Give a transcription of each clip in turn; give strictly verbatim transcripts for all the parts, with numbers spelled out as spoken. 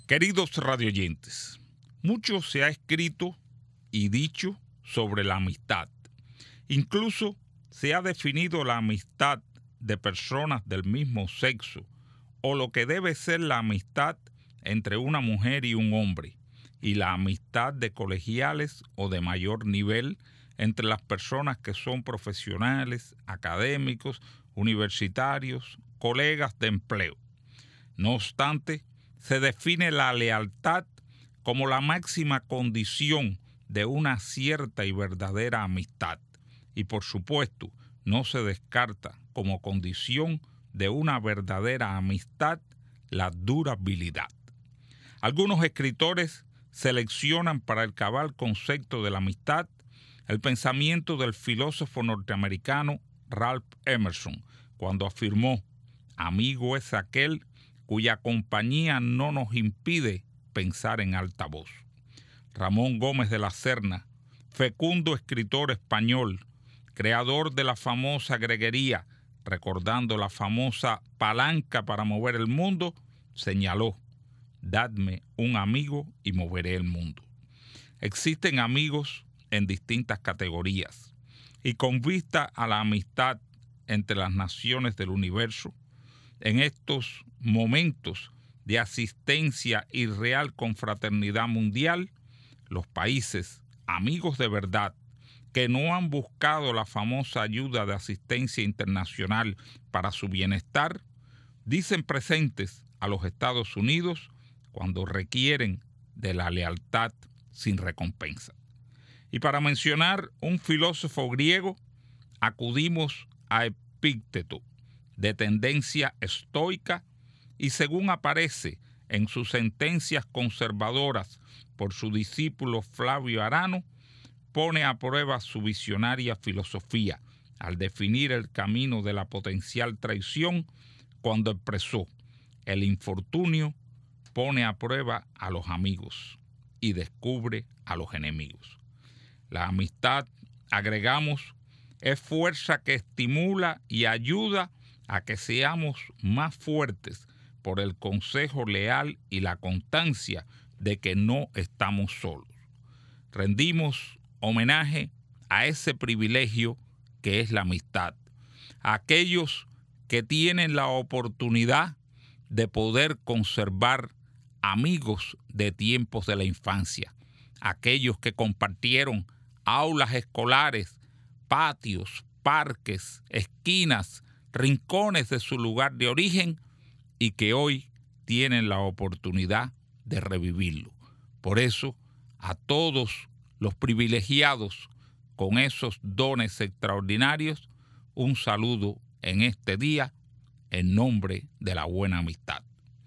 Queridos radioyentes, mucho se ha escrito y dicho sobre la amistad. Incluso se ha definido la amistad de personas del mismo sexo o lo que debe ser la amistad entre una mujer y un hombre, y la amistad de colegiales o de mayor nivel entre las personas que son profesionales, académicos, universitarios, colegas de empleo. No obstante, se define la lealtad como la máxima condición de una cierta y verdadera amistad, y por supuesto no se descarta como condición de una verdadera amistad la durabilidad. Algunos escritores seleccionan para el cabal concepto de la amistad el pensamiento del filósofo norteamericano Ralph Emerson, cuando afirmó: amigo es aquel cuya compañía no nos impide pensar en alta voz. Ramón Gómez de la Serna, fecundo escritor español, creador de la famosa greguería, recordando la famosa palanca para mover el mundo, señaló: dadme un amigo y moveré el mundo. Existen amigos en distintas categorías, y con vista a la amistad entre las naciones del universo, en estos momentos de asistencia y real confraternidad mundial, los países amigos de verdad que no han buscado la famosa ayuda de asistencia internacional para su bienestar, dicen presentes a los Estados Unidos cuando requieren de la lealtad sin recompensa. Y para mencionar un filósofo griego, acudimos a Epícteto, de tendencia estoica, y según aparece en sus sentencias conservadoras por su discípulo Flavio Arano, pone a prueba su visionaria filosofía al definir el camino de la potencial traición cuando expresó: el infortunio pone a prueba a los amigos y descubre a los enemigos. La amistad, agregamos, es fuerza que estimula y ayuda a que seamos más fuertes por el consejo leal y la constancia de que no estamos solos. Rendimos homenaje a ese privilegio que es la amistad, a aquellos que tienen la oportunidad de poder conservar amigos de tiempos de la infancia, aquellos que compartieron aulas escolares, patios, parques, esquinas, rincones de su lugar de origen y que hoy tienen la oportunidad de revivirlo. Por eso, a todos los privilegiados con esos dones extraordinarios, un saludo en este día en nombre de la buena amistad.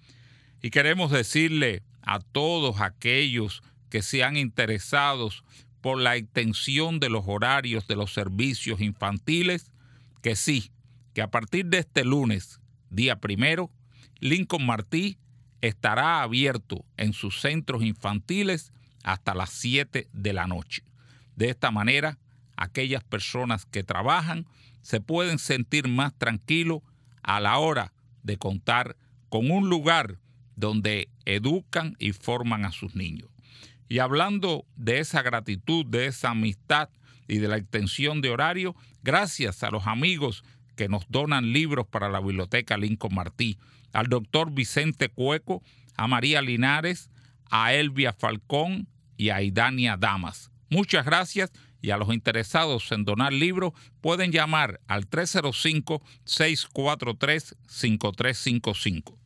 Y queremos decirle a todos aquellos que sean interesados por la extensión de los horarios de los servicios infantiles, que sí, que a partir de este lunes, día primero, Lincoln Martí estará abierto en sus centros infantiles hasta las siete de la noche. De esta manera, aquellas personas que trabajan se pueden sentir más tranquilos a la hora de contar con un lugar donde educan y forman a sus niños. Y hablando de esa gratitud, de esa amistad y de la extensión de horario, gracias a los amigos que nos donan libros para la Biblioteca Lincoln Martí, al doctor Vicente Cueco, a María Linares, a Elvia Falcón y a Idania Damas. Muchas gracias, y a los interesados en donar libros pueden llamar al tres cero cinco, seis cuatro tres, cinco tres cinco cinco.